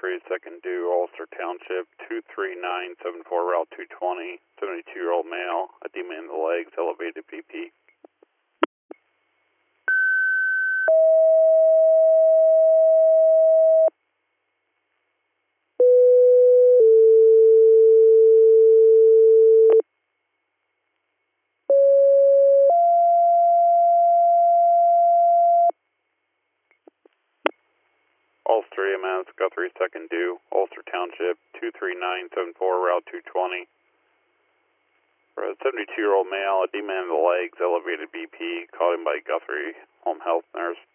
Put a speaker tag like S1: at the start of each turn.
S1: Guthrie, second due, Ulster Township, 23974, Route 220, 72-year-old male, edema in the legs, elevated BP. Ulster EMS, Guthrie, second due, Ulster Township, 23974, Route 220. For a 72-year-old male, edema in the legs, elevated BP, caught him by Guthrie, home health nurse.